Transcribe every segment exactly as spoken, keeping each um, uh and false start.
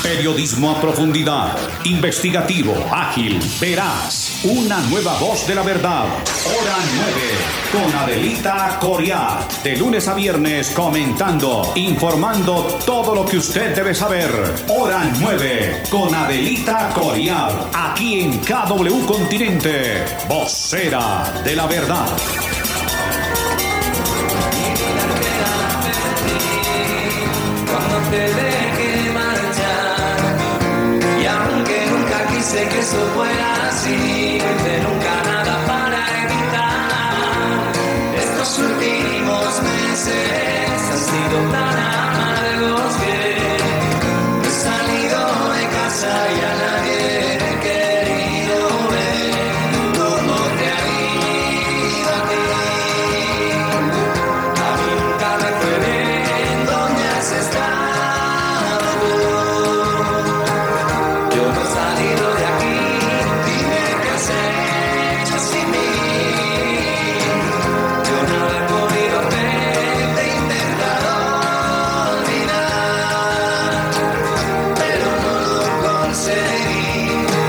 Periodismo a profundidad, investigativo, ágil, veraz. Una nueva voz de la verdad. Hora nueve, con Adelita Coriat. De lunes a viernes comentando, informando todo lo que usted debe saber. Hora nueve, con Adelita Coriat. Aquí en K W Continente, vocera de la verdad. Cuando te deje marchar, y aunque nunca quise que eso fuera así, de nunca nada para evitar. Estos últimos meses han sido tan amargos que he salido de casa y a nadie he querido ver cómo te ha ido a ti. A mí nunca me fue bien dónde has estado tú. Yo no he salido de aquí, dime qué has hecho sin mí. Yo no he podido verte, he intentado olvidar, pero no lo conseguí.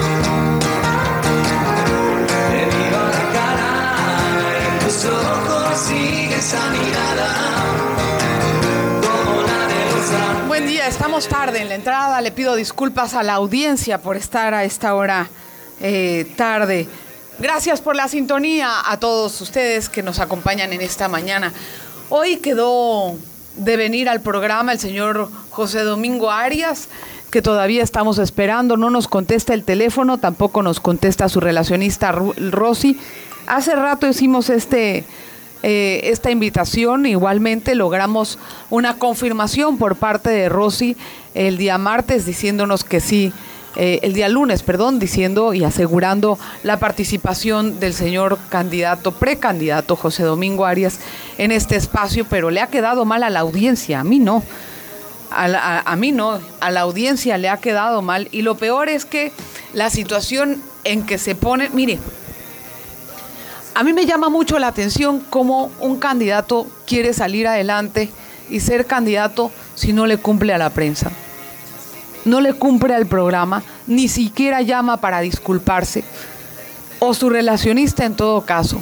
Te miro a la cara, en tus ojos sigue esa mirada, como la de los ángeles. Buen día, estamos tarde en la entrada. Le pido disculpas a la audiencia por estar a esta hora eh, tarde. Gracias por la sintonía a todos ustedes que nos acompañan en esta mañana. Hoy quedó de venir al programa el señor José Domingo Arias, que todavía estamos esperando. No nos contesta el teléfono, tampoco nos contesta su relacionista Ru- Rosy. Hace rato hicimos este... Eh, esta invitación, igualmente logramos una confirmación por parte de Rosy el día martes diciéndonos que sí, eh, el día lunes, perdón, diciendo y asegurando la participación del señor candidato, precandidato José Domingo Arias en este espacio, pero le ha quedado mal a la audiencia, a mí no, a, la, a, a mí no, a la audiencia le ha quedado mal, y lo peor es que la situación en que se pone, mire, a mí me llama mucho la atención cómo un candidato quiere salir adelante y ser candidato si no le cumple a la prensa. No le cumple al programa, ni siquiera llama para disculparse, o su relacionista en todo caso.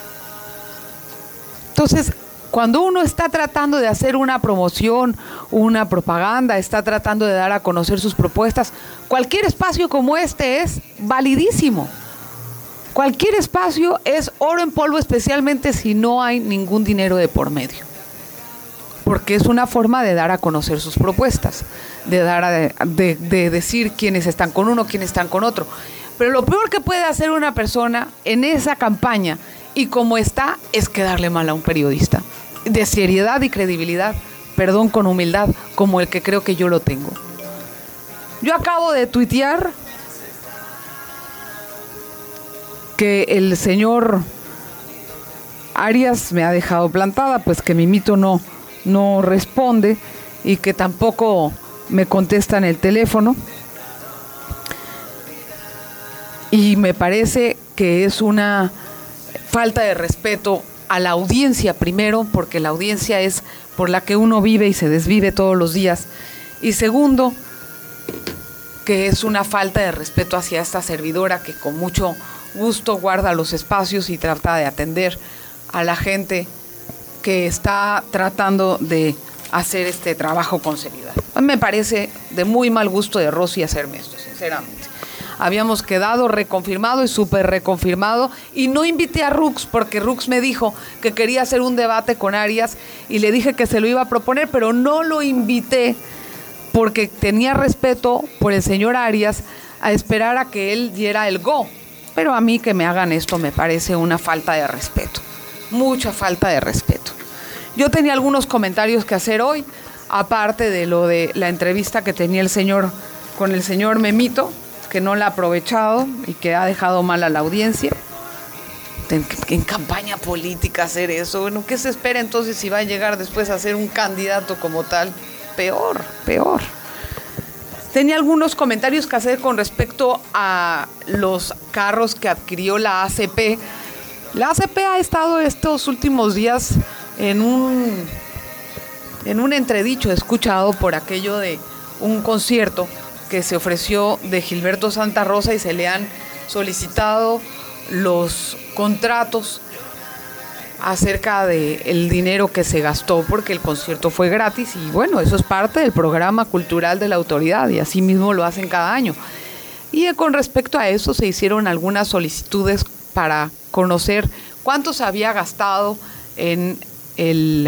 Entonces, cuando uno está tratando de hacer una promoción, una propaganda, está tratando de dar a conocer sus propuestas, cualquier espacio como este es validísimo. Cualquier espacio es oro en polvo, especialmente si no hay ningún dinero de por medio. Porque es una forma de dar a conocer sus propuestas, de dar a, de, de decir quiénes están con uno, quiénes están con otro. Pero lo peor que puede hacer una persona en esa campaña, y como está, es quedarle mal a un periodista. De seriedad y credibilidad, perdón, con humildad, como el que creo que yo lo tengo. Yo acabo de tuitear que el señor Arias me ha dejado plantada, pues que Mimito no, no responde y que tampoco me contesta en el teléfono. Y me parece que es una falta de respeto a la audiencia primero, porque la audiencia es por la que uno vive y se desvive todos los días. Y segundo, que es una falta de respeto hacia esta servidora que con mucho gusto guarda los espacios y trata de atender a la gente que está tratando de hacer este trabajo con seriedad. Me parece de muy mal gusto de Rosy hacerme esto, sinceramente. Habíamos quedado reconfirmado y súper reconfirmado, y no invité a Rux porque Rux me dijo que quería hacer un debate con Arias y le dije que se lo iba a proponer, pero no lo invité porque tenía respeto por el señor Arias a esperar a que él diera el go. Pero a mí que me hagan esto me parece una falta de respeto, mucha falta de respeto. Yo tenía algunos comentarios que hacer hoy, aparte de lo de la entrevista que tenía el señor con el señor Memito, que no la ha aprovechado y que ha dejado mal a la audiencia. En, en campaña política hacer eso, bueno, ¿qué se espera entonces si va a llegar después a ser un candidato como tal? Peor, peor. Tenía algunos comentarios que hacer con respecto a los carros que adquirió la A C P. La A C P ha estado estos últimos días en un, en un entredicho escuchado por aquello de un concierto que se ofreció de Gilberto Santa Rosa y se le han solicitado los contratos acerca del dinero que se gastó porque el concierto fue gratis y bueno, eso es parte del programa cultural de la autoridad y así mismo lo hacen cada año. Y con respecto a eso se hicieron algunas solicitudes para conocer cuánto se había gastado en el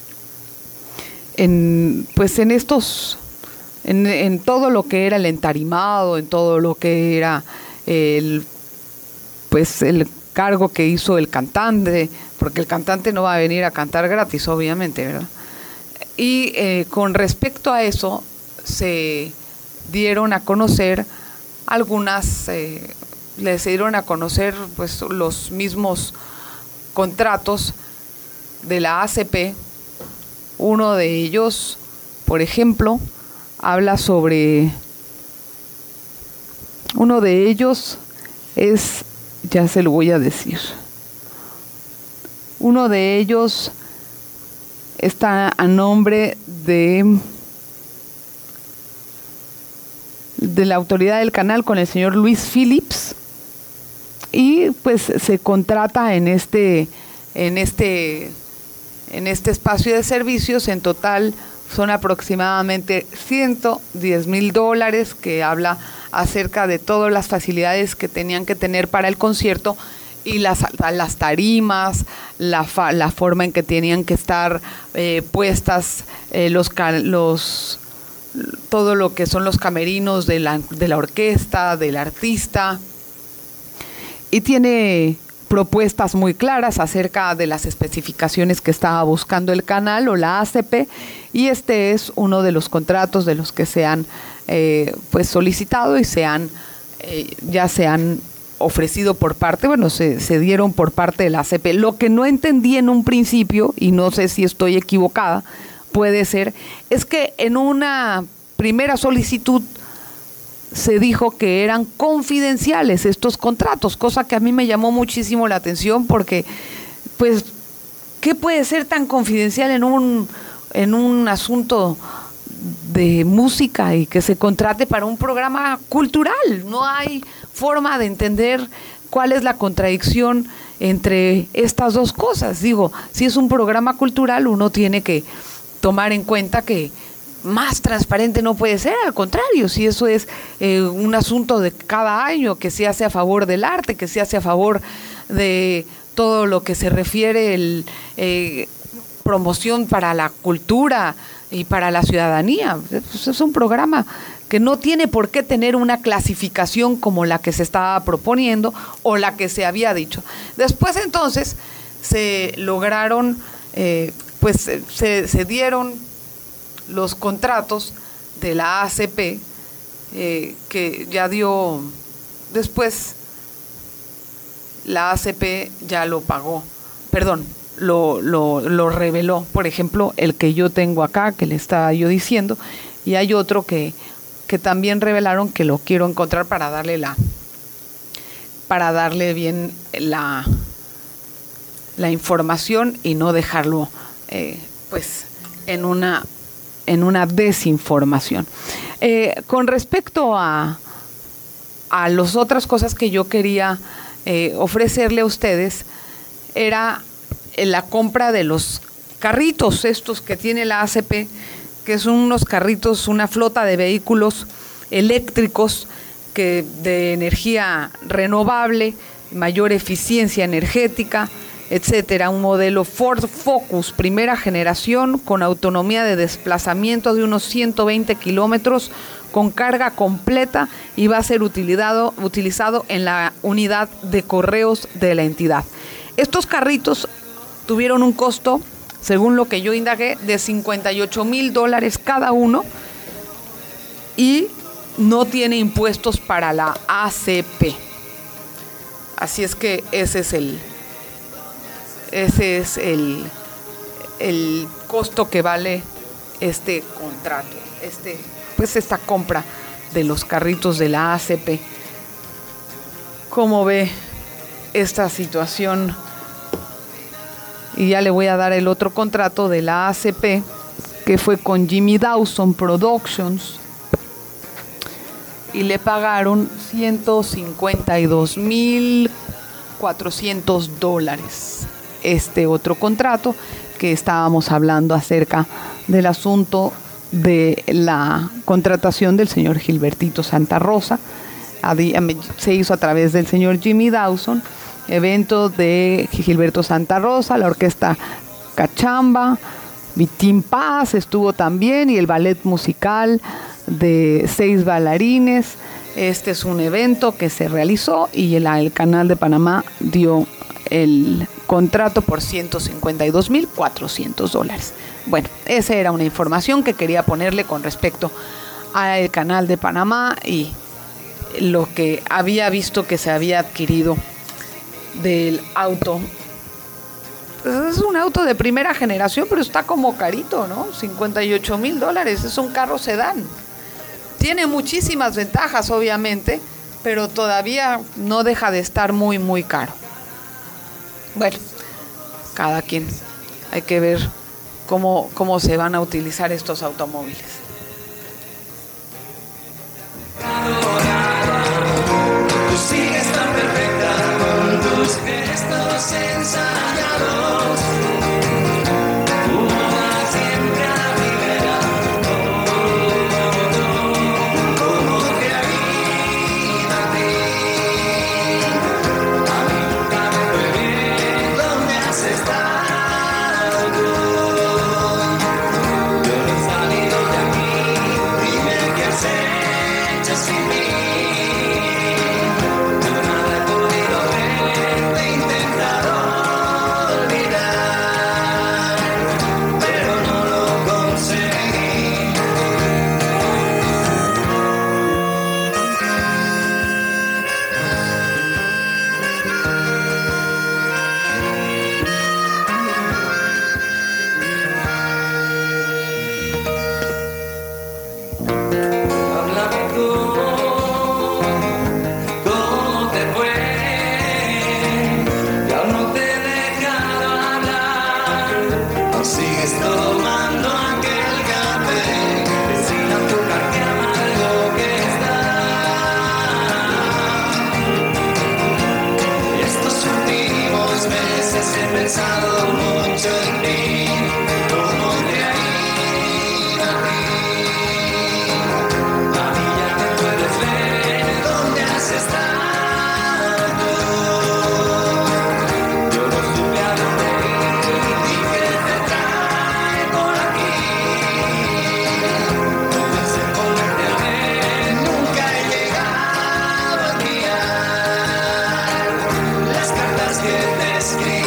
en pues en estos en, en todo lo que era el entarimado, en todo lo que era el pues el cargo que hizo el cantante, porque el cantante no va a venir a cantar gratis, obviamente, ¿verdad? Y eh, con respecto a eso, se dieron a conocer algunas, eh, les dieron a conocer pues los mismos contratos de la A C P. Uno de ellos, por ejemplo, habla sobre, uno de ellos es, ya se lo voy a decir, uno de ellos está a nombre de de la autoridad del canal con el señor Luis Phillips y pues se contrata en este en este en este espacio de servicios. En total son aproximadamente ciento diez mil dólares, que habla acerca de todas las facilidades que tenían que tener para el concierto y las, las tarimas, la, fa, la forma en que tenían que estar eh, puestas eh, los, los todo lo que son los camerinos de la, de la orquesta, del artista, y tiene propuestas muy claras acerca de las especificaciones que estaba buscando el canal o la A C P, y este es uno de los contratos de los que se han eh, pues solicitado y se han eh, ya se han ofrecido por parte, bueno, se, se dieron por parte de la A C P. Lo que no entendí en un principio, y no sé si estoy equivocada, puede ser, es que en una primera solicitud se dijo que eran confidenciales estos contratos, cosa que a mí me llamó muchísimo la atención porque, pues, ¿qué puede ser tan confidencial en un, en un asunto de música y que se contrate para un programa cultural? No hay forma de entender cuál es la contradicción entre estas dos cosas. Digo, si es un programa cultural, uno tiene que tomar en cuenta que más transparente no puede ser, al contrario, si eso es eh, un asunto de cada año, que se hace a favor del arte, que se hace a favor de todo lo que se refiere el eh, promoción para la cultura y para la ciudadanía. Pues es un programa que no tiene por qué tener una clasificación como la que se estaba proponiendo o la que se había dicho. Después entonces se lograron, eh, pues se, se dieron los contratos de la A C P, eh, que ya dio, después la A C P ya lo pagó, perdón, lo, lo, lo reveló. Por ejemplo, el que yo tengo acá, que le estaba yo diciendo, y hay otro que, que también revelaron, que lo quiero encontrar para darle la, para darle bien la, la información y no dejarlo eh, pues en una en una desinformación. Eh, con respecto a, a las otras cosas que yo quería eh, ofrecerle a ustedes, era la compra de los carritos estos que tiene la A C P, que son unos carritos, una flota de vehículos eléctricos que de energía renovable, mayor eficiencia energética, etcétera. Un modelo Ford Focus, primera generación, con autonomía de desplazamiento de unos ciento veinte kilómetros, con carga completa, y va a ser utilizado, utilizado en la unidad de correos de la entidad. Estos carritos tuvieron un costo, según lo que yo indagué, de cincuenta y ocho mil dólares cada uno, y no tiene impuestos para la A C P. Así es que ese es el ese es el, el costo que vale este contrato, este, pues esta compra de los carritos de la A C P. ¿Cómo ve esta situación? Y ya le voy a dar el otro contrato de la A C P, que fue con Jimmy Dawson Productions. y le pagaron ciento cincuenta y dos mil cuatrocientos dólares. Este otro contrato que estábamos hablando acerca del asunto de la contratación del señor Gilbertito Santa Rosa, se hizo a través del señor Jimmy Dawson, evento de Gilberto Santa Rosa, la orquesta Cachamba, Vitín Paz estuvo también y el ballet musical de seis bailarines. Este es un evento que se realizó y el, el Canal de Panamá dio el contrato por ciento cincuenta y dos mil cuatrocientos dólares. Bueno, esa era una información que quería ponerle con respecto al Canal de Panamá y lo que había visto que se había adquirido del auto. Pues es un auto de primera generación, pero está como carito, ¿no? cincuenta y ocho mil dólares, es un carro sedán. Tiene muchísimas ventajas, obviamente, pero todavía no deja de estar muy, muy caro. Bueno, cada quien. Hay que ver cómo, cómo se van a utilizar estos automóviles. Tú sigues tan perfecta con tus gestos ensayados. Tu moda siempre libera. Como te ha ido a ti. A mí nunca me fue bien. ¿Dónde has estado tú? Yo no he salido de aquí. Dime qué has hecho sin mí. Pensado mucho en ti, cómo te ha ido a ti. A mí ya me puedes ver, ¿dónde has estado tú? Yo no supe a dónde ir y qué te trae por aquí. No pensé ponerte a ver, nunca he llegado a enviar las cartas que te escribí.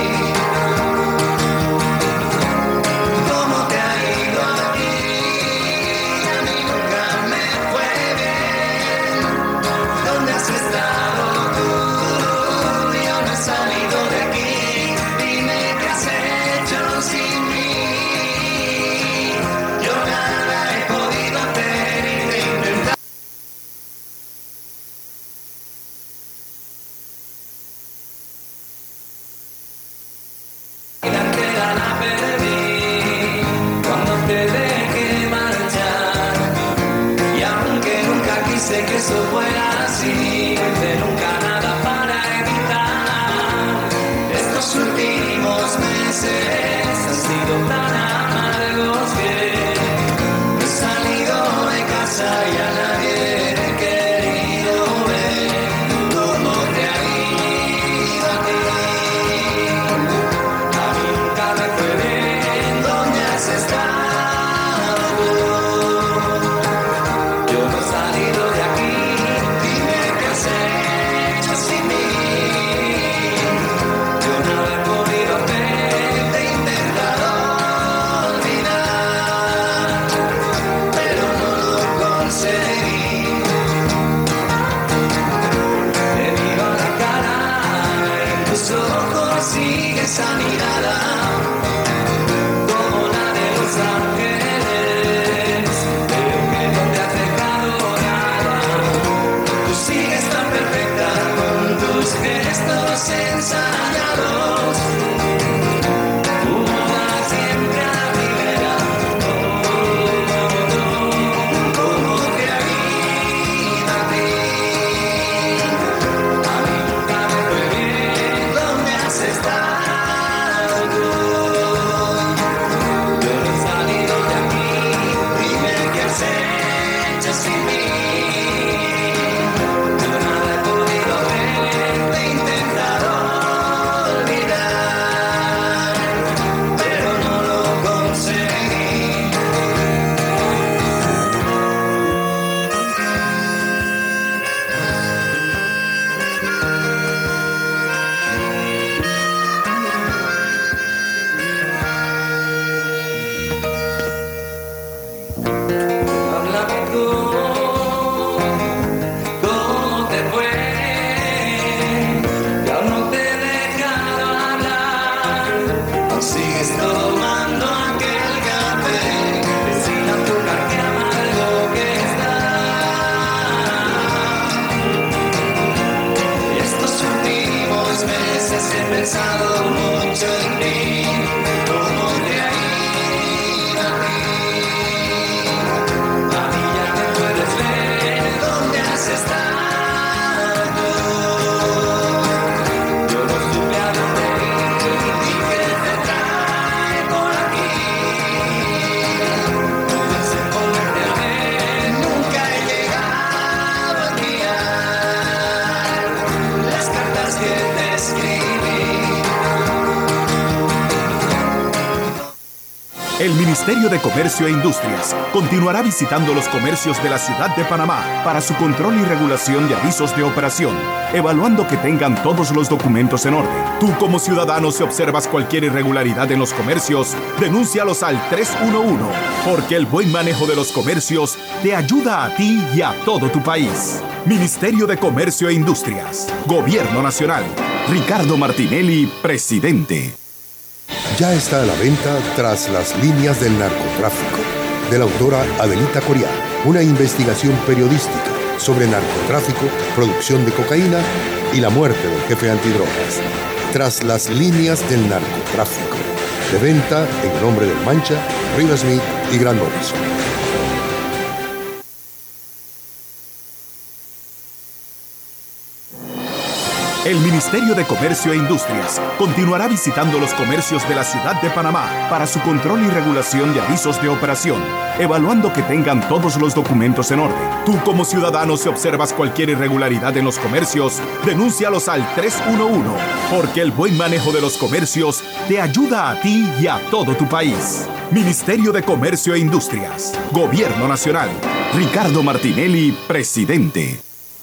Sé que eso fuera así, de nunca nada para evitar. Estos últimos meses han sido tan amargos que he salido de casa y a nadie he querido ver. ¿Cómo te ha ido a ti? A mí nunca me fue bien. ¿Dónde has estado? Sigue esa mirada como la de los ángeles. Creo que no te has dejado nada. Tú sigues tan perfecta con tus gestos ensayados. Tu moda siempre libera. Como te ha ido pues ve dónde has estado. Yo no supe a dónde ir y qué te trae por aquí. No pensé volverte a ver, nunca he llegado a enviar las cartas que te escribí. El Ministerio de Comercio e Industrias continuará visitando los comercios de la ciudad de Panamá para su control y regulación de avisos de operación, evaluando que tengan todos los documentos en orden. Tú como ciudadano, si observas cualquier irregularidad en los comercios, denúncialos al tres uno uno, porque el buen manejo de los comercios te ayuda a ti y a todo tu país. Ministerio de Comercio e Industrias, Gobierno Nacional. Ricardo Martinelli, presidente. Ya está a la venta Tras las líneas del narcotráfico, de la autora Adelita Coriat, una investigación periodística sobre narcotráfico, producción de cocaína y la muerte del jefe antidrogas. Tras las líneas del narcotráfico, de venta en nombre del Mancha, Riva Smith y Gran Morrison. El Ministerio de Comercio e Industrias continuará visitando los comercios de la ciudad de Panamá para su control y regulación de avisos de operación, evaluando que tengan todos los documentos en orden. Tú como ciudadano, si observas cualquier irregularidad en los comercios, denúncialos al tres uno uno, porque el buen manejo de los comercios te ayuda a ti y a todo tu país. Ministerio de Comercio e Industrias, Gobierno Nacional. Ricardo Martinelli, presidente.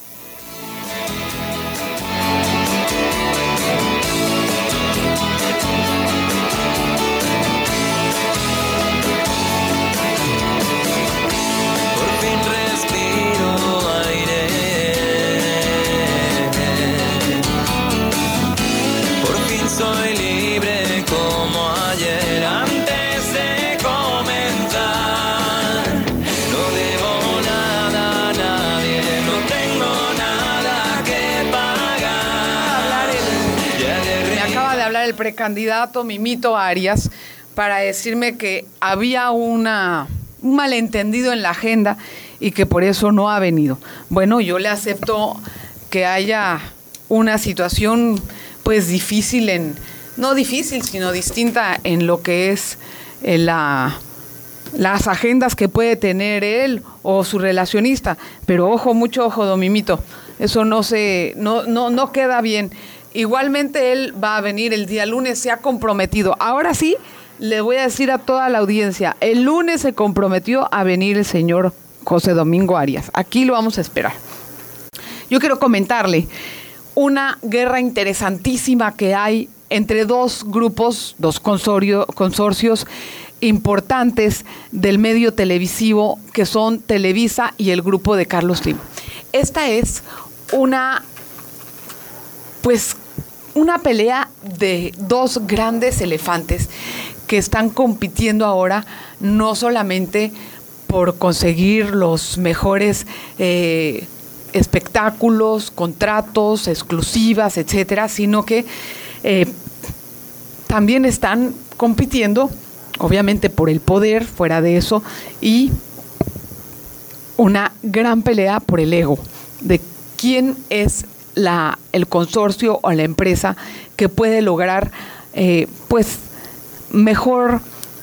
El precandidato Mimito Arias para decirme que había una, un malentendido en la agenda y que por eso no ha venido. Bueno, yo le acepto que haya una situación pues difícil, en no difícil, sino distinta en lo que es eh, la, las agendas que puede tener él o su relacionista. Pero ojo, mucho ojo, don Mimito, eso no, se, no, no, no queda bien. Igualmente él va a venir el día lunes, se ha comprometido. Ahora sí, le voy a decir a toda la audiencia, el lunes se comprometió a venir el señor José Domingo Arias. Aquí lo vamos a esperar. Yo quiero comentarle una guerra interesantísima que hay entre dos grupos, dos consorcio, consorcios importantes del medio televisivo, que son Televisa y el grupo de Carlos Slim. Esta es una, pues, una pelea de dos grandes elefantes que están compitiendo ahora no solamente por conseguir los mejores eh, espectáculos, contratos, exclusivas, etcétera, sino que eh, también están compitiendo, obviamente, por el poder, fuera de eso, y una gran pelea por el ego de quién es La, el consorcio o la empresa que puede lograr eh, pues mejor,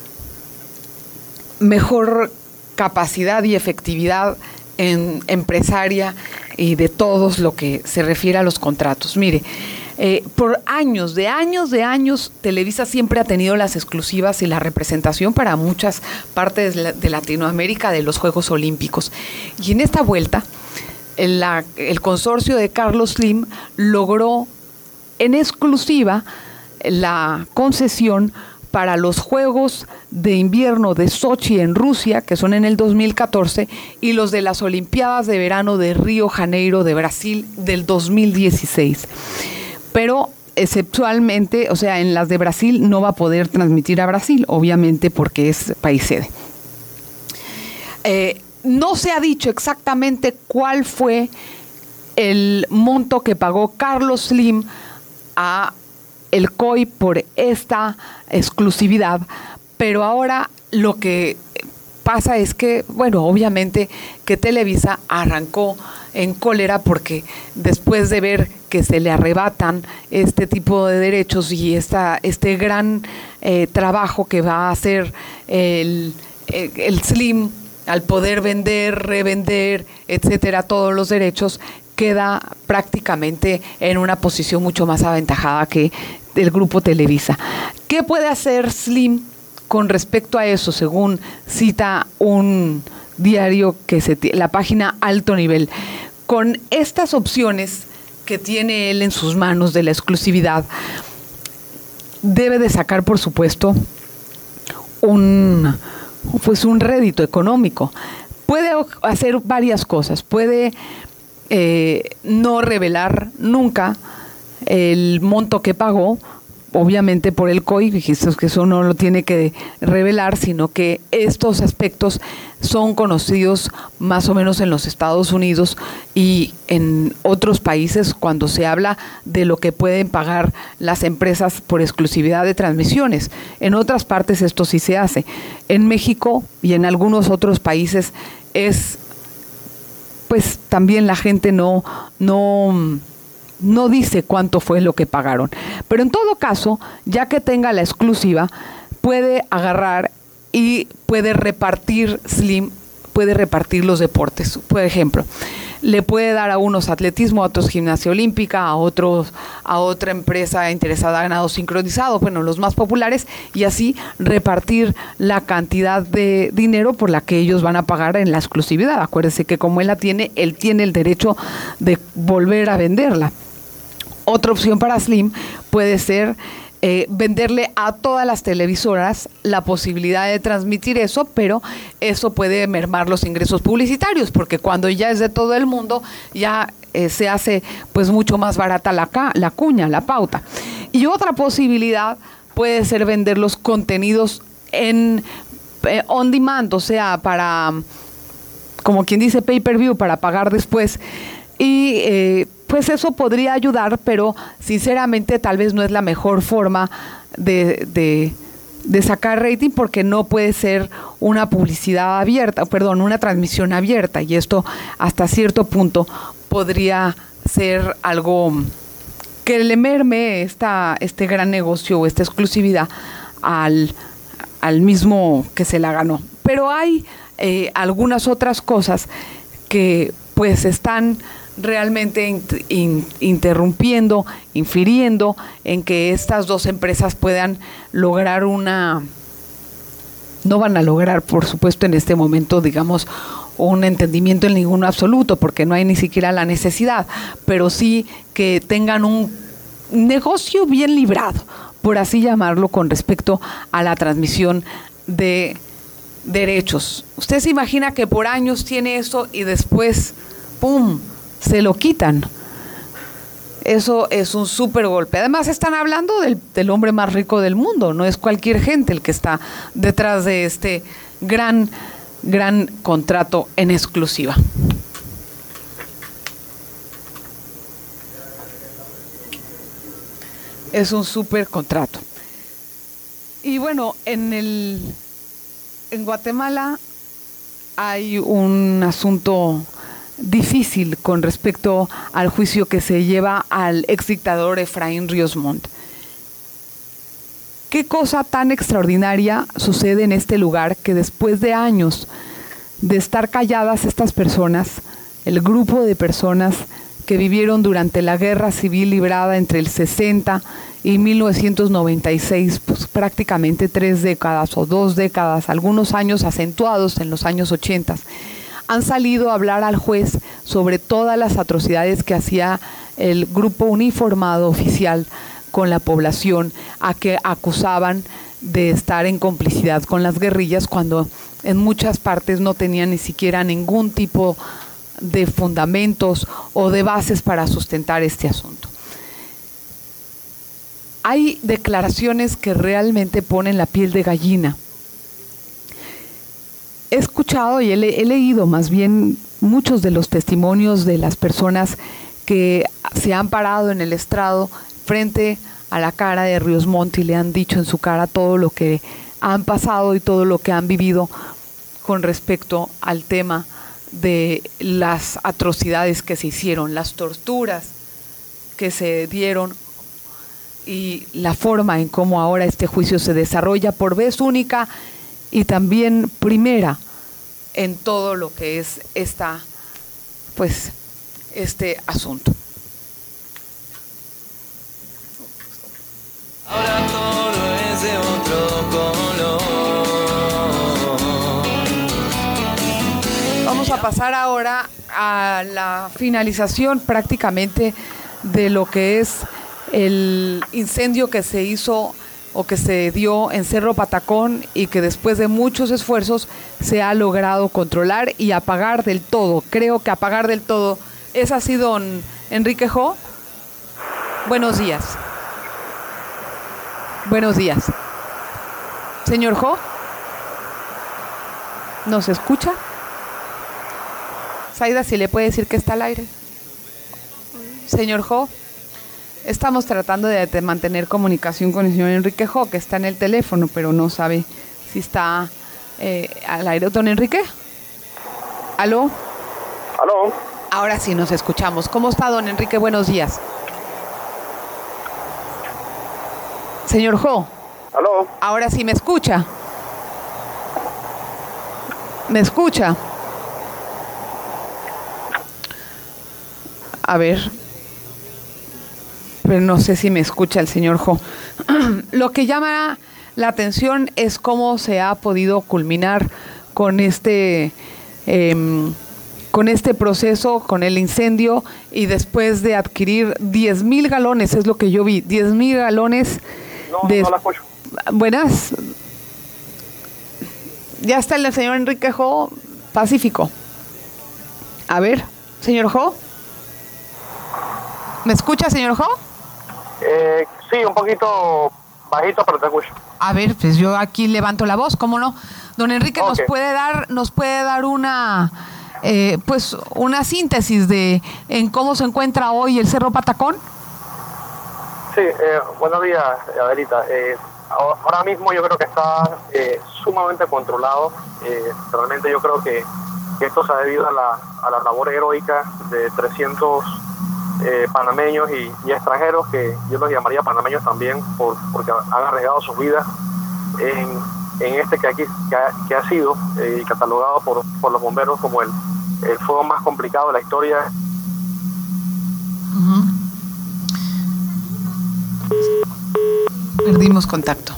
mejor capacidad y efectividad en empresaria y de todos lo que se refiere a los contratos. Mire, eh, por años, de años, de años, Televisa siempre ha tenido las exclusivas y la representación para muchas partes de Latinoamérica de los Juegos Olímpicos. Y en esta vuelta, La, el consorcio de Carlos Slim logró en exclusiva la concesión para los Juegos de Invierno de Sochi en Rusia, que son en el dos mil catorce, y los de las Olimpiadas de Verano de Río Janeiro de Brasil del dos mil dieciséis. Pero exceptualmente, o sea, en las de Brasil no va a poder transmitir a Brasil, obviamente porque es país sede. Eh, No se ha dicho exactamente cuál fue el monto que pagó Carlos Slim a el C O I por esta exclusividad, pero ahora lo que pasa es que, bueno, obviamente que Televisa arrancó en cólera porque después de ver que se le arrebatan este tipo de derechos y esta, este gran eh, trabajo que va a hacer el, el, el Slim al poder vender, revender, etcétera, todos los derechos, queda prácticamente en una posición mucho más aventajada que el grupo Televisa. ¿Qué puede hacer Slim con respecto a eso? Según cita un diario que se la página Alto Nivel, con estas opciones que tiene él en sus manos de la exclusividad, debe de sacar, por supuesto, un pues un rédito económico. Puede hacer varias cosas. Puede eh, no revelar nunca el monto que pagó, obviamente por el C O I, dijiste que eso no lo tiene que revelar, sino que estos aspectos son conocidos más o menos en los Estados Unidos y en otros países cuando se habla de lo que pueden pagar las empresas por exclusividad de transmisiones. En otras partes esto sí se hace. En México y en algunos otros países es, pues también la gente no, no no dice cuánto fue lo que pagaron. Pero en todo caso, ya que tenga la exclusiva, puede agarrar y puede repartir Slim, puede repartir los deportes. Por ejemplo, le puede dar a unos atletismo, a otros gimnasia olímpica, a otros, a otra empresa interesada en ganado sincronizado, bueno, los más populares, y así repartir la cantidad de dinero por la que ellos van a pagar en la exclusividad. Acuérdense que como él la tiene, él tiene el derecho de volver a venderla. Otra opción para Slim puede ser eh, venderle a todas las televisoras la posibilidad de transmitir eso, pero eso puede mermar los ingresos publicitarios, porque cuando ya es de todo el mundo, ya eh, se hace pues mucho más barata la, ca la cuña, la pauta. Y otra posibilidad puede ser vender los contenidos en eh, on demand, o sea, para, como quien dice, pay-per-view, para pagar después. Y eh, pues eso podría ayudar, pero sinceramente tal vez no es la mejor forma de, de, de sacar rating, porque no puede ser una publicidad abierta, perdón, una transmisión abierta, y esto hasta cierto punto podría ser algo que le merme esta, este gran negocio o esta exclusividad al, al mismo que se la ganó. Pero hay eh, algunas otras cosas que pues están realmente in, in, interrumpiendo, infiriendo en que estas dos empresas puedan lograr una, no van a lograr, por supuesto, en este momento, digamos, un entendimiento en ningún absoluto, porque no hay ni siquiera la necesidad, pero sí que tengan un negocio bien librado, por así llamarlo, con respecto a la transmisión de derechos. Usted se imagina que por años tiene eso y después, ¡pum!, se lo quitan. Eso es un súper golpe. Además están hablando del, del hombre más rico del mundo, no es cualquier gente el que está detrás de este gran, gran contrato en exclusiva. Es un súper contrato. Y bueno, en el en Guatemala hay un asunto difícil con respecto al juicio que se lleva al exdictador Efraín Ríos Montt. ¿Qué cosa tan extraordinaria sucede en este lugar que después de años de estar calladas estas personas, el grupo de personas que vivieron durante la guerra civil librada entre el sesenta y mil novecientos noventa y seis, pues prácticamente tres décadas o dos décadas, algunos años acentuados en los años ochenta, han salido a hablar al juez sobre todas las atrocidades que hacía el grupo uniformado oficial con la población, a que acusaban de estar en complicidad con las guerrillas, cuando en muchas partes no tenían ni siquiera ningún tipo de fundamentos o de bases para sustentar este asunto. Hay declaraciones que realmente ponen la piel de gallina. He escuchado y he, le he leído más bien muchos de los testimonios de las personas que se han parado en el estrado frente a la cara de Ríos Montt y le han dicho en su cara todo lo que han pasado y todo lo que han vivido con respecto al tema de las atrocidades que se hicieron, las torturas que se dieron y la forma en cómo ahora este juicio se desarrolla por vez única y también primera en todo lo que es esta, pues, este asunto. Ahora todo es de otro color. Vamos a pasar ahora a la finalización prácticamente de lo que es el incendio que se hizo o que se dio en Cerro Patacón y que después de muchos esfuerzos se ha logrado controlar y apagar del todo. Creo que apagar del todo. ¿Es así, don Enrique Jo? Buenos días. Buenos días. Señor Jo, ¿nos escucha? Zaida, si le puede decir que está al aire. Señor Jo, estamos tratando de, de mantener comunicación con el señor Enrique Jo, que está en el teléfono, pero no sabe si está eh, al aire. ¿Don Enrique? ¿Aló? ¿Aló? Ahora sí nos escuchamos. ¿Cómo está, don Enrique? Buenos días. Señor Jo. ¿Aló? Ahora sí me escucha. ¿Me escucha? A ver. Pero no sé si me escucha el señor Jo. Lo que llama la atención es cómo se ha podido culminar con este, eh, con este proceso, con el incendio, y después de adquirir diez mil galones, es lo que yo vi, diez mil galones No, de... no la escucho. Buenas. Ya está el señor Enrique Jo, Pacífico. A ver, señor Jo. ¿Me escucha, señor Jo? Eh, sí, un poquito bajito, pero te escucho. A ver, pues yo aquí levanto la voz, ¿cómo no? Don Enrique, Okay. nos puede dar, nos puede dar una, eh, pues, una síntesis de en cómo se encuentra hoy el Cerro Patacón. Sí, eh, buenos días, Adelita. Eh, ahora mismo yo creo que está eh, sumamente controlado. Eh, realmente yo creo que, que esto se ha debido a la, a la labor heroica de trescientos eh, panameños y, y extranjeros, que yo los llamaría panameños también, por, porque han arriesgado sus vidas en, en este que, aquí, que, ha, que ha sido eh, catalogado por, por los bomberos como el, el fuego más complicado de la historia. Uh-huh. Perdimos contacto.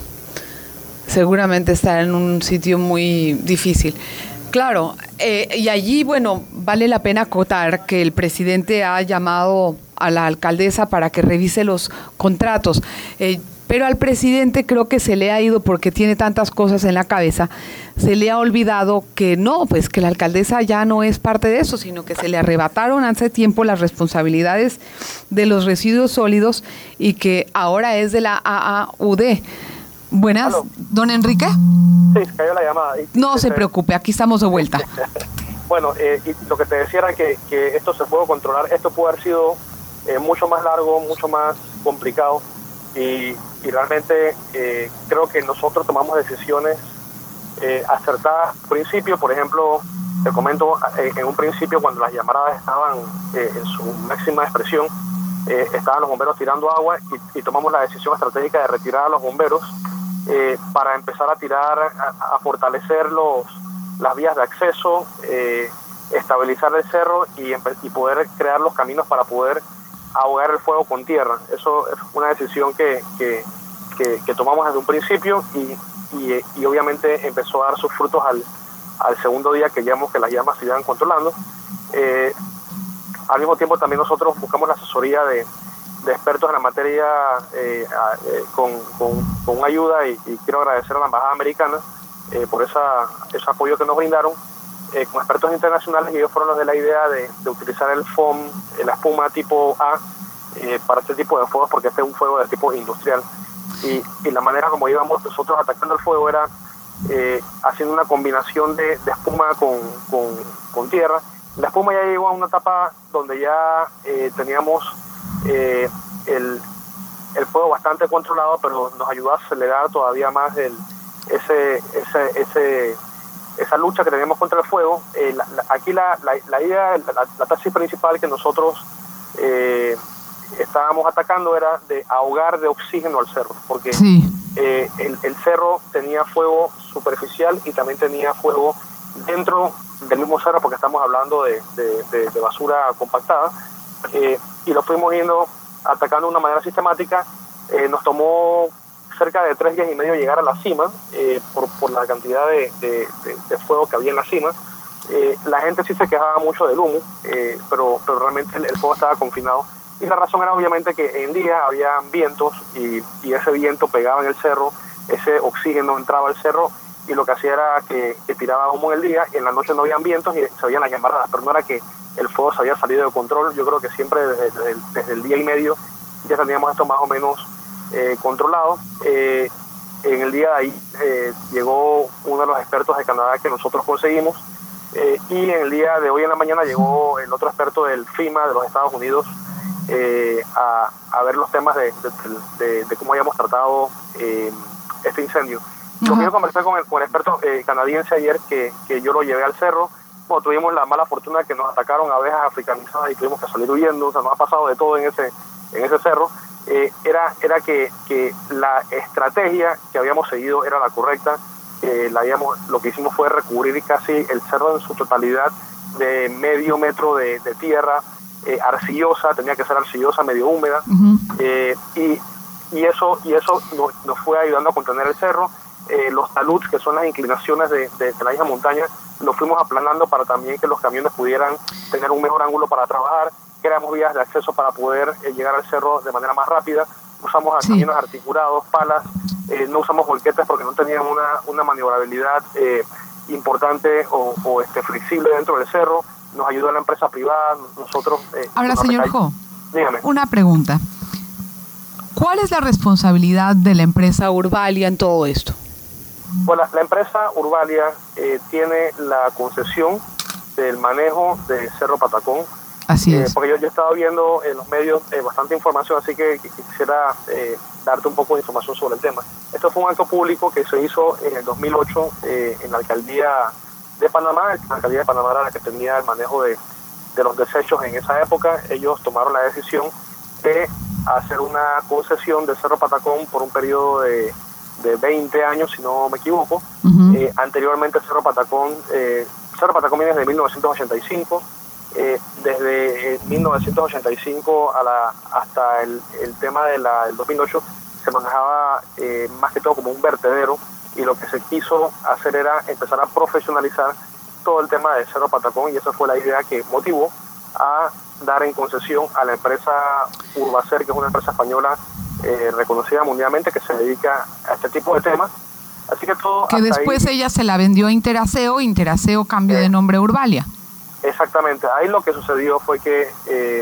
Seguramente está en un sitio muy difícil. Claro, eh, y allí, bueno, vale la pena acotar que el presidente ha llamado a la alcaldesa para que revise los contratos. Eh, pero al presidente creo que se le ha ido, porque tiene tantas cosas en la cabeza, se le ha olvidado que no, pues que la alcaldesa ya no es parte de eso, sino que se le arrebataron hace tiempo las responsabilidades de los residuos sólidos y que ahora es de la A A U D. Buenas, ¿Aló? don Enrique. Sí, se cayó la llamada. Y, No se este, preocupe, aquí estamos de vuelta. Bueno, eh, y lo que te decía era que, que esto se puede controlar. Esto puede haber sido eh, mucho más largo, mucho más complicado, y, y realmente eh, creo que nosotros tomamos decisiones eh, acertadas. Al principio, por ejemplo, te comento, eh, en un principio cuando las llamaradas estaban eh, en su máxima expresión, eh, estaban los bomberos tirando agua y, y tomamos la decisión estratégica de retirar a los bomberos eh, para empezar a tirar, a, a fortalecer los las vías de acceso, eh, estabilizar el cerro y, y poder crear los caminos para poder ahogar el fuego con tierra. Eso es una decisión que, que, que, que tomamos desde un principio y, y, y obviamente empezó a dar sus frutos al, al segundo día que ya vimos que las llamas se iban controlando. Eh, al mismo tiempo también nosotros buscamos la asesoría de, de expertos en la materia eh, eh, con, con, con ayuda y, y quiero agradecer a la Embajada Americana Eh, por esa, ese apoyo que nos brindaron eh, con expertos internacionales, y ellos fueron los de la idea de, de utilizar el foam, eh, la espuma tipo A eh, para este tipo de fuegos, porque este es un fuego de tipo industrial y, y la manera como íbamos nosotros atacando el fuego era eh, haciendo una combinación de, de espuma con, con, con tierra. La espuma ya llegó a una etapa donde ya eh, teníamos eh, el, el fuego bastante controlado, pero nos ayudó a acelerar todavía más el ese ese ese esa lucha que teníamos contra el fuego. Eh, la, la, aquí la, la, la idea, la, la tesis principal que nosotros eh, estábamos atacando era de ahogar de oxígeno al cerro, porque sí. eh, el, el cerro tenía fuego superficial y también tenía fuego dentro del mismo cerro, porque estamos hablando de, de, de, de basura compactada, eh, y lo fuimos yendo atacando de una manera sistemática. Eh, nos tomó cerca de tres días y medio llegar a la cima, eh, por, por la cantidad de, de, de, de fuego que había en la cima. Eh, la gente sí se quejaba mucho del humo, eh, pero, pero realmente el, el fuego estaba confinado. Y la razón era obviamente que en día había vientos y, y ese viento pegaba en el cerro, ese oxígeno entraba al cerro y lo que hacía era que, que tiraba humo en el día, y en la noche no habían vientos y se veían las llamaradas, pero no era que el fuego se había salido de control. Yo creo que siempre desde, desde, desde el día y medio ya teníamos esto más o menos eh, controlado. Eh, en el día de ahí eh, llegó uno de los expertos de Canadá que nosotros conseguimos, eh, y en el día de hoy en la mañana llegó el otro experto del FEMA de los Estados Unidos eh, a, a ver los temas de, de, de, de cómo habíamos tratado eh, este incendio. Lo que yo conversé con el, con el experto eh, canadiense ayer, que, que yo lo llevé al cerro. Bueno, tuvimos la mala fortuna de que nos atacaron abejas africanizadas y tuvimos que salir huyendo. O sea, nos ha pasado de todo en ese en ese cerro. Eh, era era que, que la estrategia que habíamos seguido era la correcta. Eh, la habíamos, lo que hicimos fue recubrir casi el cerro en su totalidad de medio metro de, de tierra eh, arcillosa, tenía que ser arcillosa, medio húmeda, uh-huh. eh, y, y eso y eso nos, nos fue ayudando a contener el cerro. Eh, los taluds, que son las inclinaciones de, de, de la misma montaña, los fuimos aplanando para también que los camiones pudieran tener un mejor ángulo para trabajar. Creamos vías de acceso para poder eh, llegar al cerro de manera más rápida. Usamos sí. camiones articulados, palas, eh, no usamos volquetas porque no tenían una, una maniobrabilidad eh, importante o, o este, flexible dentro del cerro. Nos ayudó la empresa privada, nosotros... Eh, Ahora, señor Jo, dígame. Una pregunta. ¿Cuál es la responsabilidad de la empresa Urbalia en todo esto? Bueno, la, la empresa Urbalia eh, tiene la concesión del manejo de Cerro Patacón. Así eh, es. Porque yo, yo he estado viendo en los medios eh, bastante información, así que, que quisiera eh, darte un poco de información sobre el tema. Esto fue un acto público que se hizo en el dos mil ocho eh, en la alcaldía de Panamá. La alcaldía de Panamá era la que tenía el manejo de, de los desechos en esa época. Ellos tomaron la decisión de hacer una concesión de Cerro Patacón por un periodo de de veinte años, si no me equivoco. Uh-huh. Eh, anteriormente Cerro Patacón, eh, Cerro Patacón viene desde mil novecientos ochenta y cinco, eh, desde eh, mil novecientos ochenta y cinco a la, hasta el, el tema del de dos mil ocho se manejaba eh, más que todo como un vertedero, y lo que se quiso hacer era empezar a profesionalizar todo el tema de Cerro Patacón, y esa fue la idea que motivó a dar en concesión a la empresa Urbacer, que es una empresa española Eh, reconocida mundialmente que se dedica a este tipo de temas. Así que todo que después ahí, ella se la vendió a Interaseo, Interaseo cambió eh, de nombre a Urbalia. Exactamente. Ahí lo que sucedió fue que eh,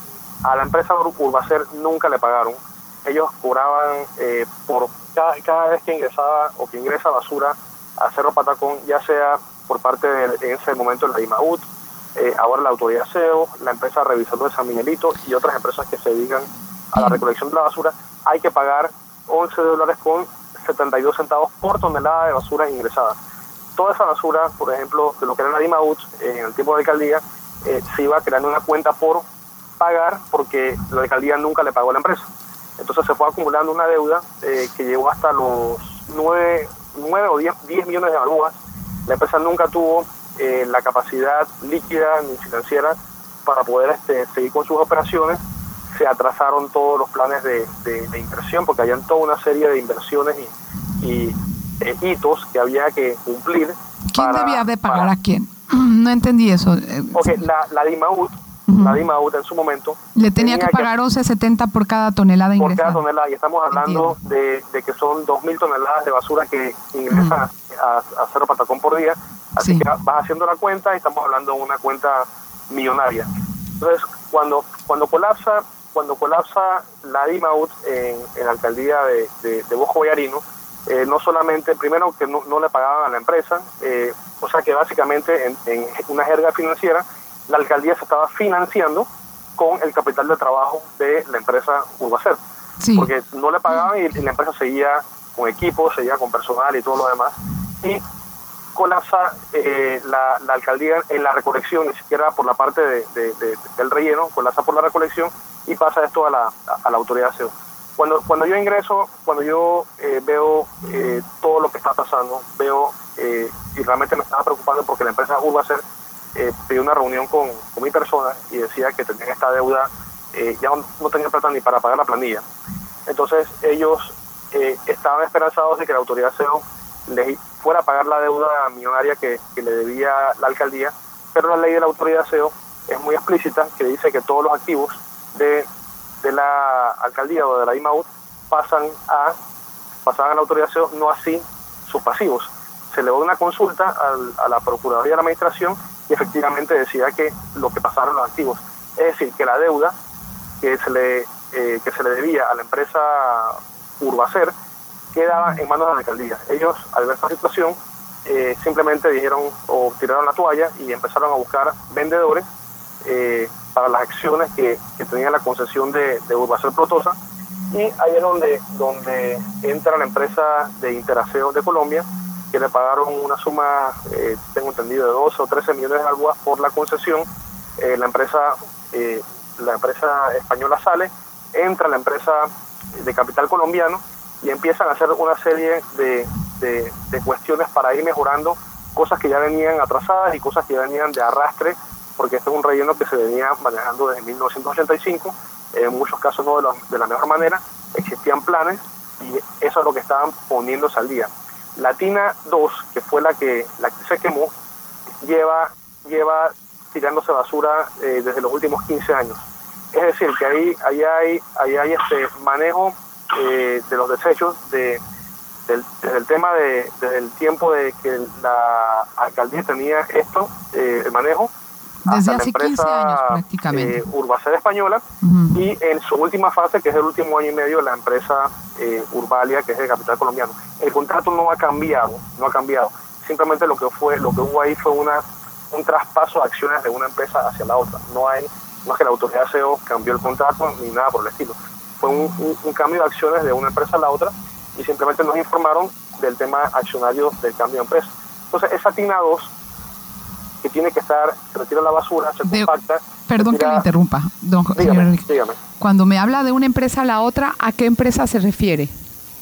a la empresa Urbacer nunca le pagaron. Ellos cobraban eh, por cada, cada vez que ingresaba o que ingresa basura a Cerro Patacón, ya sea por parte de, en ese momento de la IMAUT, eh, ahora la autoridad S E O, la empresa Revisando de San Miguelito y otras empresas que se dedican a la recolección de la basura. Hay que pagar once dólares con setenta y dos centavos por tonelada de basura ingresada. Toda esa basura, por ejemplo, de lo que era la IMAUT, eh, en el tiempo de alcaldía, eh, se iba creando una cuenta por pagar porque la alcaldía nunca le pagó a la empresa. Entonces se fue acumulando una deuda eh, que llegó hasta los nueve o diez millones de balboas. La empresa nunca tuvo eh, la capacidad líquida ni financiera para poder este, seguir con sus operaciones. Se atrasaron todos los planes de, de, de inversión porque habían toda una serie de inversiones y, y eh, hitos que había que cumplir. ¿Quién para, debía de pagar para, a quién? No entendí eso. Porque la, la DIMAUT, uh-huh. la DIMAUT en su momento... Le tenía, tenía que pagar que, once setenta por cada tonelada ingresada. Por cada tonelada, y estamos hablando de, de que son dos mil toneladas de basura que ingresan uh-huh. a, a Cerro Patacón por día. Así sí. que vas haciendo la cuenta y estamos hablando de una cuenta millonaria. Entonces, cuando, cuando colapsa... Cuando colapsa la DIMAUT en, en la alcaldía de, de, de Bosco Vallarino, eh, no solamente, primero que no, no le pagaban a la empresa, eh, o sea que básicamente en, en una jerga financiera, la alcaldía se estaba financiando con el capital de trabajo de la empresa Urbacer, sí. porque no le pagaban y, y la empresa seguía con equipos, seguía con personal y todo lo demás. Y colapsa eh, la, la alcaldía en la recolección, ni siquiera por la parte de, de, de, del relleno, colapsa por la recolección y pasa esto a la, a, a la autoridad de aseo. Cuando, cuando yo ingreso, cuando yo eh, veo eh, todo lo que está pasando, veo eh, y realmente me estaba preocupando porque la empresa Urbacer eh, pidió una reunión con, con mi persona y decía que tenían esta deuda, eh, ya no, no tenían plata ni para pagar la planilla. Entonces ellos eh, estaban esperanzados de que la autoridad de aseo les fuera a pagar la deuda millonaria que, que le debía la alcaldía, pero la ley de la autoridad de aseo es muy explícita, que dice que todos los activos de de la alcaldía o de la I M A U pasan a pasan a la autoridad de aseo, no así sus pasivos. Se le dio una consulta al, a la Procuraduría de la Administración y efectivamente decía que lo que pasaron los activos, es decir, que la deuda que se le eh, que se le debía a la empresa Urbacer quedaba en manos de la alcaldía. Ellos, al ver esta situación, eh, simplemente dijeron o tiraron la toalla y empezaron a buscar vendedores eh, para las acciones que, que tenía la concesión de, de Urbacer Plotosa, y ahí es donde, donde entra la empresa de Interaseo de Colombia, que le pagaron una suma, eh, tengo entendido, de doce o trece millones de balboas por la concesión. Eh, la empresa eh, la empresa española sale, entra la empresa de capital colombiano y empiezan a hacer una serie de, de, de cuestiones para ir mejorando cosas que ya venían atrasadas y cosas que ya venían de arrastre, porque este es un relleno que se venía manejando desde mil novecientos ochenta y cinco, eh, en muchos casos no de la, de la mejor manera, existían planes y eso es lo que estaban poniéndose al día. La Tina dos, que fue la que, la que se quemó, lleva, lleva tirándose basura eh, desde los últimos quince años. Es decir, que ahí, ahí hay, ahí hay este manejo eh, de los desechos de, del, desde el tema de, desde el tiempo de que la alcaldía tenía esto, eh, el manejo, desde hasta hace la empresa, quince años prácticamente. Eh, Urbacer Española, uh-huh. Y en su última fase, que es el último año y medio, la empresa eh, Urbalia, que es de capital colombiano. El contrato no ha cambiado, no ha cambiado. Simplemente lo que fue, lo que hubo ahí fue una un traspaso de acciones de una empresa hacia la otra. No hay, no es que la autoridad de aseo cambió el contrato ni nada por el estilo. Fue un, un, un cambio de acciones de una empresa a la otra y simplemente nos informaron del tema accionario del cambio de empresa. Entonces, esa Tina dos, que tiene que estar, se retira la basura, se de, compacta. Perdón retira, que le interrumpa, don dígame, señor. dígame. Cuando me habla de una empresa a la otra, ¿a qué empresa se refiere?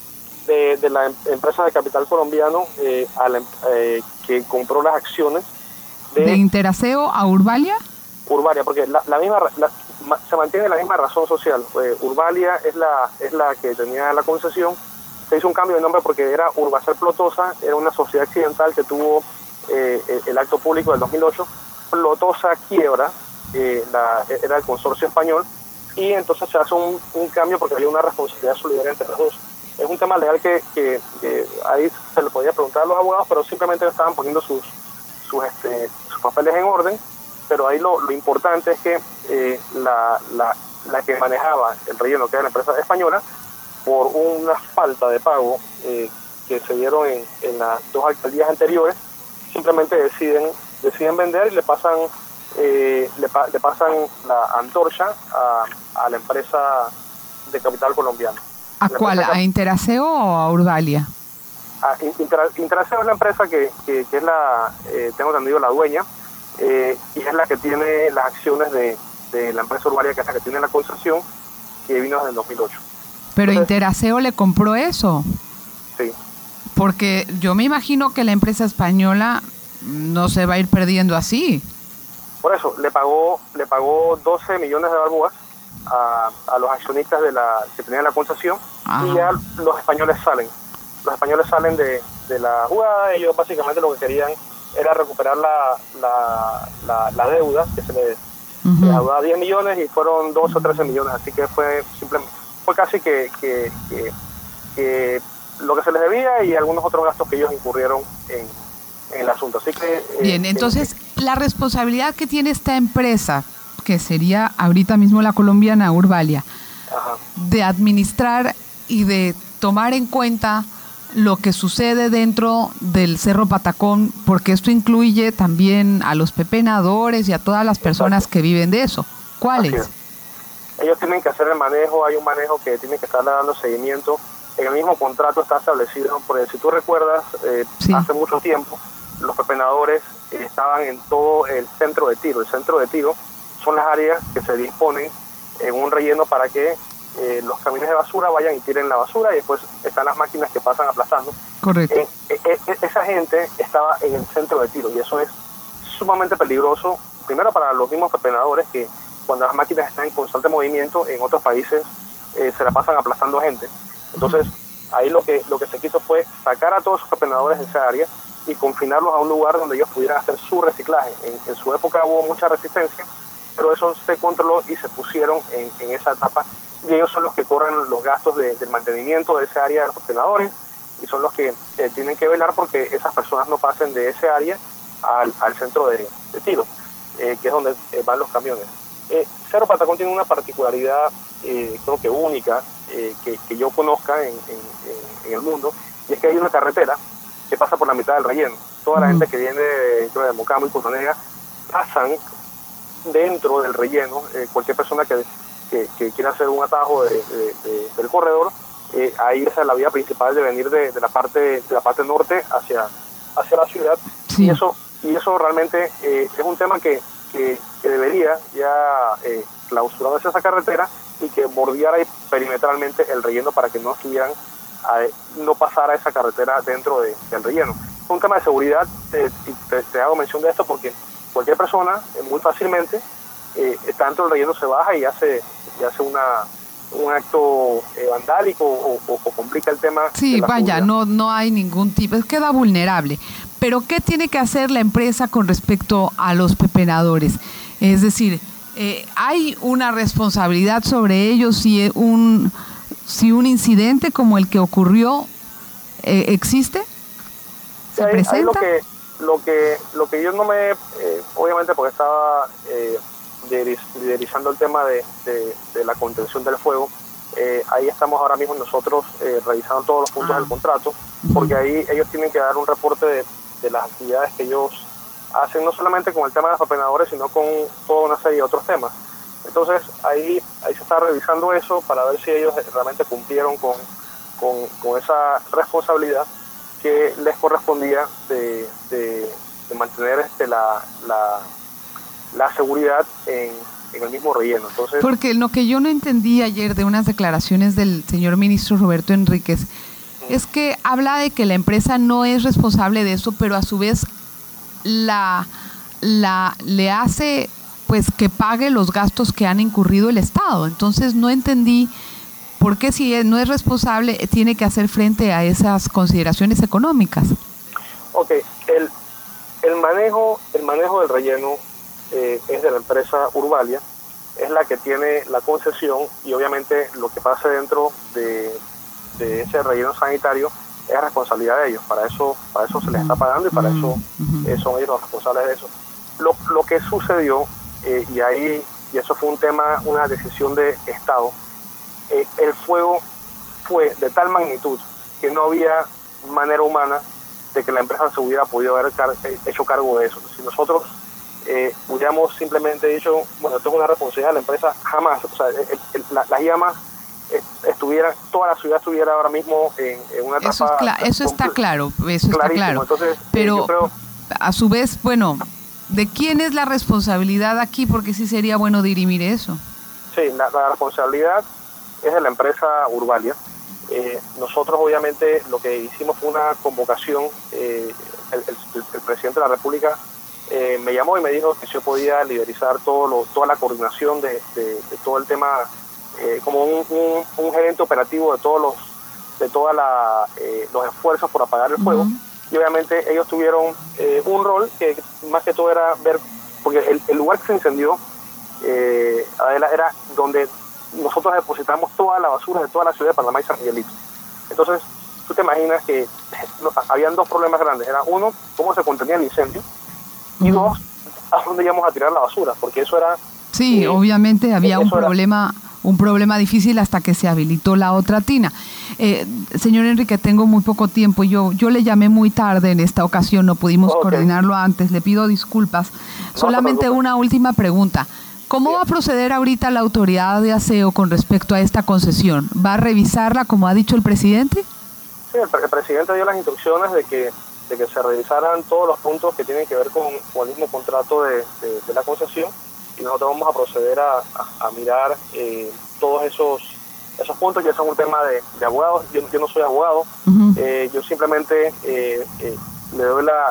De, de la empresa de capital colombiano eh, a la, eh, que compró las acciones de, ¿De Interaseo a Urbalia? Urbalia, porque la, la misma la, se mantiene la misma razón social. Eh, Urbalia es la es la que tenía la concesión. Se hizo un cambio de nombre porque era Urbacer Plotosa, era una sociedad accidental que tuvo eh, el acto público del dos mil ocho. Plotosa quiebra, eh, la, era el consorcio español, y entonces se hace un, un cambio porque había una responsabilidad solidaria entre los dos. Es un tema legal que, que, que ahí se le podía preguntar a los abogados, pero simplemente estaban poniendo sus sus, este, sus papeles en orden. Pero ahí lo, lo importante es que eh, la, la, la que manejaba el relleno, que era la empresa española, por una falta de pago eh, que se dieron en, en las dos alcaldías anteriores, simplemente deciden deciden vender y le pasan eh, le, pa, le pasan la antorcha a, a la empresa de capital colombiano. ¿A cuál? Empresa, ¿a Interaseo o a Urbalia? A Inter, Interaseo es la empresa que, que, que es la, eh, tengo entendido, la dueña, eh, y es la que tiene las acciones de, de la empresa Urbalia, que es la que tiene la concesión, que vino desde el dos mil ocho. ¿Pero Entonces, Interaseo le compró eso? Sí. Porque yo me imagino que la empresa española no se va a ir perdiendo así. Por eso, le pagó le pagó doce millones de balboas a, a los accionistas de la que tenían la concesión. Ajá. Y ya los españoles salen. Los españoles salen de, de la jugada. Ellos básicamente lo que querían era recuperar la, la, la, la deuda, que se les uh-huh. deudaba diez millones y fueron doce o trece millones. Así que fue simplemente fue casi que, que, que, que lo que se les debía y algunos otros gastos que ellos incurrieron en, en el asunto. Así que bien, eh, entonces eh, la responsabilidad que tiene esta empresa, que sería ahorita mismo la colombiana Urbalia, ajá. de administrar y de tomar en cuenta lo que sucede dentro del Cerro Patacón, porque esto incluye también a los pepenadores y a todas las personas Exacto. que viven de eso. ¿Cuáles? Ellos tienen que hacer el manejo, hay un manejo que tiene que estar dando seguimiento. En el mismo contrato está establecido, porque si tú recuerdas, eh, sí. hace mucho tiempo, los pepenadores eh, estaban en todo el centro de tiro. El centro de tiro son las áreas que se disponen en un relleno para que eh, los camiones de basura vayan y tiren la basura, y después están las máquinas que pasan aplastando. Correcto. Eh, eh, eh, esa gente estaba en el centro de tiro, y eso es sumamente peligroso, primero para los mismos pepenadores, que cuando las máquinas están en constante movimiento en otros países eh, se la pasan aplastando gente. Entonces ahí lo que lo que se quiso fue sacar a todos esos pepenadores de esa área y confinarlos a un lugar donde ellos pudieran hacer su reciclaje. En, en su época hubo mucha resistencia, pero eso se controló y se pusieron en, en esa etapa, y ellos son los que corren los gastos de, del mantenimiento de esa área de los pepenadores, y son los que eh, tienen que velar porque esas personas no pasen de ese área al, al centro de, de tiro, eh, que es donde eh, van los camiones. Eh, Cerro Patacón tiene una particularidad eh, creo que única, eh, que, que yo conozca en, en, en el mundo, y es que hay una carretera que pasa por la mitad del relleno. Toda la mm. gente que viene de, de Mocamo y Punta Negra pasan dentro del relleno. Eh, cualquier persona que, que, que quiera hacer un atajo de, de, de, del corredor, eh, ahí esa es la vía principal de venir de, de la parte de la parte norte hacia, hacia la ciudad. Sí. Y eso y eso realmente eh, es un tema que, que, que debería ya eh, clausurarse esa carretera y que bordeara perimetralmente el relleno para que no estuvieran a, no pasara esa carretera dentro de, del relleno. Es un tema de seguridad, eh, y te, te hago mención de esto porque cualquier persona eh, muy fácilmente eh, tanto el relleno se baja y hace, y hace una un acto eh, vandálico o, o, o complica el tema. Sí, vaya, no, no hay ningún tipo, es queda vulnerable. Pero ¿qué tiene que hacer la empresa con respecto a los pepenadores? Es decir, eh, ¿hay una responsabilidad sobre ellos si un, si un incidente como el que ocurrió eh, existe? ¿Se ahí, presenta? Ahí lo, que, lo, que, lo que yo no me... Eh, obviamente porque estaba... Eh, liderizando el tema de, de, de la contención del fuego, eh, ahí estamos ahora mismo nosotros eh, revisando todos los puntos ah. del contrato, porque ahí ellos tienen que dar un reporte de, de las actividades que ellos hacen, no solamente con el tema de los pepenadores, sino con toda una serie de otros temas. Entonces ahí, ahí se está revisando eso para ver si ellos realmente cumplieron con, con, con esa responsabilidad que les correspondía de, de, de mantener este, la, la la seguridad en, en el mismo relleno. Entonces, porque lo que yo no entendí ayer de unas declaraciones del señor ministro Roberto Enríquez uh-huh. es que habla de que la empresa no es responsable de eso, pero a su vez la, la le hace pues que pague los gastos que han incurrido el Estado. Entonces no entendí por qué si no es responsable tiene que hacer frente a esas consideraciones económicas. Ok, el, el manejo, el manejo del relleno Eh, es de la empresa Urbalia, es la que tiene la concesión, y obviamente lo que pase dentro de, de ese relleno sanitario es responsabilidad de ellos. Para eso para eso se les está pagando y para eso eh, son ellos los responsables de eso. Lo, lo que sucedió, eh, y ahí y eso fue un tema, una decisión de Estado, eh, el fuego fue de tal magnitud que no había manera humana de que la empresa se hubiera podido haber car- hecho cargo de eso. Si nosotros Eh, hubiéramos simplemente dicho, bueno, esto es una responsabilidad de la empresa, jamás, o sea, el, el, la, las llamas eh, estuvieran, toda la ciudad estuviera ahora mismo en, en una etapa... Eso, es cla- eso está claro, eso está claro, entonces, pero eh, yo creo, a su vez, bueno, ¿de quién es la responsabilidad aquí? Porque sí sería bueno dirimir eso. Sí, la, la responsabilidad es de la empresa Urbalia. Eh, nosotros obviamente lo que hicimos fue una convocación, eh, el, el, el presidente de la República Eh, me llamó y me dijo que yo podía liderizar todo lo, toda la coordinación de, de, de todo el tema, eh, como un, un, un gerente operativo de todos los de toda la eh, los esfuerzos por apagar el fuego. Uh-huh. Y obviamente ellos tuvieron eh, un rol que más que todo era ver, porque el, el lugar que se incendió eh, era donde nosotros depositamos toda la basura de toda la ciudad de Panamá y San Miguelito. Entonces tú te imaginas que no, habían dos problemas grandes. Era uno, cómo se contenía el incendio, y dos, ¿a dónde íbamos a tirar la basura? Porque eso era... Sí, eh, obviamente había un problema era... un problema difícil hasta que se habilitó la otra tina. Eh, señor Enrique, tengo muy poco tiempo. Yo yo le llamé muy tarde en esta ocasión, no pudimos okay. coordinarlo antes. Le pido disculpas. No, Solamente una última pregunta. ¿Cómo Bien. va a proceder ahorita la autoridad de aseo con respecto a esta concesión? ¿Va a revisarla como ha dicho el presidente? Sí, el, el presidente dio las instrucciones de que de que se revisaran todos los puntos que tienen que ver con, con el mismo contrato de, de, de la concesión, y nosotros vamos a proceder a, a, a mirar eh, todos esos esos puntos. Ya son un tema de, de abogados. Yo, yo no soy abogado. Uh-huh. eh, yo simplemente eh, eh, le doy la,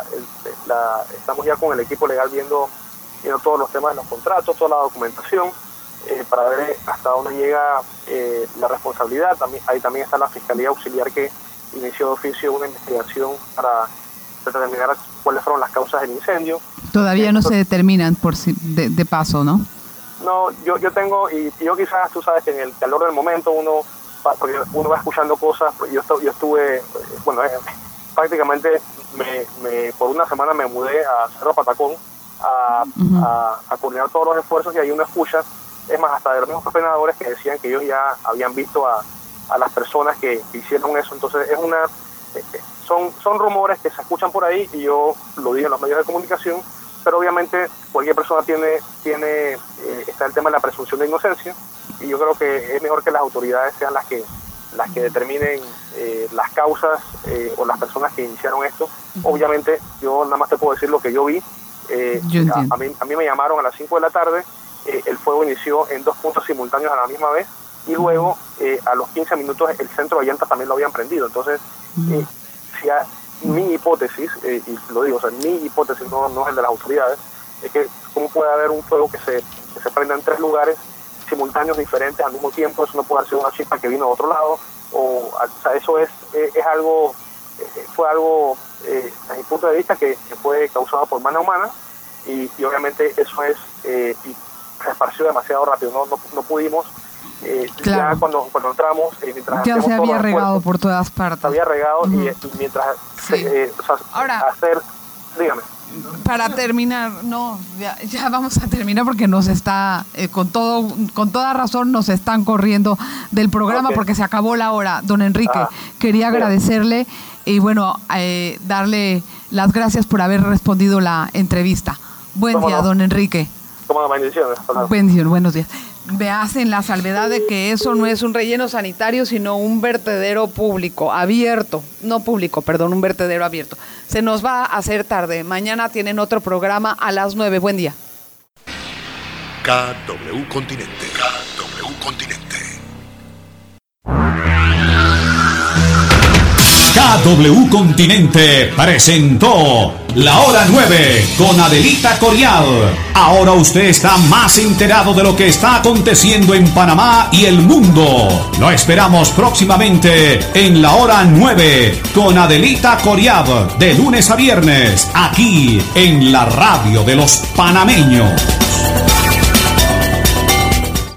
la estamos ya con el equipo legal viendo, viendo todos los temas de los contratos, toda la documentación, eh, para ver hasta dónde llega eh, la responsabilidad. También ahí también está la Fiscalía Auxiliar, que inició de oficio una investigación para determinar cuáles fueron las causas del incendio. Todavía no se determinan por si, de, de paso, ¿no? No, yo yo tengo, y, y yo quizás, tú sabes que en el calor del momento uno, porque uno va escuchando cosas. Yo, yo estuve, bueno, eh, prácticamente me, me, por una semana me mudé a Cerro Patacón a, uh-huh. a, a coordinar todos los esfuerzos, y ahí uno escucha, es más, hasta de los mismos penadores que decían que ellos ya habían visto a, a las personas que hicieron eso. Entonces es una eh, son son rumores que se escuchan por ahí, y yo lo dije en los medios de comunicación, pero obviamente cualquier persona tiene, tiene eh, está el tema de la presunción de inocencia, y yo creo que es mejor que las autoridades sean las que las que determinen eh, las causas eh, o las personas que iniciaron esto. Obviamente yo nada más te puedo decir lo que yo vi. Eh, a, a, mí, a mí me llamaron a las cinco de la tarde, eh, el fuego inició en dos puntos simultáneos a la misma vez, y luego eh, a los quince minutos el centro de llantas también lo habían prendido. Entonces, eh, si a, mi hipótesis, eh, y lo digo, o sea, mi hipótesis no, no es el de las autoridades, es que cómo puede haber un fuego que se, que se prenda en tres lugares simultáneos diferentes al mismo tiempo. Eso no puede haber sido una chispa que vino de otro lado, o, o sea, eso es, eh, es algo, eh, fue algo, eh, a mi punto de vista, que, que fue causado por mano humana, y, y obviamente eso es, eh, y se esparció demasiado rápido, no, no, no pudimos. Eh, claro. Ya cuando, cuando entramos, eh, mientras ya se había regado por todas partes. Se había regado, uh-huh. y, y mientras sí. eh, o sea, Ahora, hacer, dígame. Para terminar, no, ya, ya vamos a terminar porque nos está, eh, con todo, con toda razón nos están corriendo del programa, okay, porque se acabó la hora. Don Enrique, ah, quería agradecerle y bueno, eh, darle las gracias por haber respondido la entrevista. Buen día, no? don Enrique. Como bendiciones. Bendiciones, buenos días. Me hacen la salvedad de que eso no es un relleno sanitario, sino un vertedero público, abierto, no público, perdón, un vertedero abierto. Se nos va a hacer tarde. Mañana tienen otro programa a las nueve. Buen día. K W Continente. K W Continente. K W Continente presentó La Hora nueve con Adelita Corial. Ahora usted está más enterado de lo que está aconteciendo en Panamá y el mundo. Lo esperamos próximamente en La Hora nueve con Adelita Corial, de lunes a viernes, aquí en la radio de los panameños.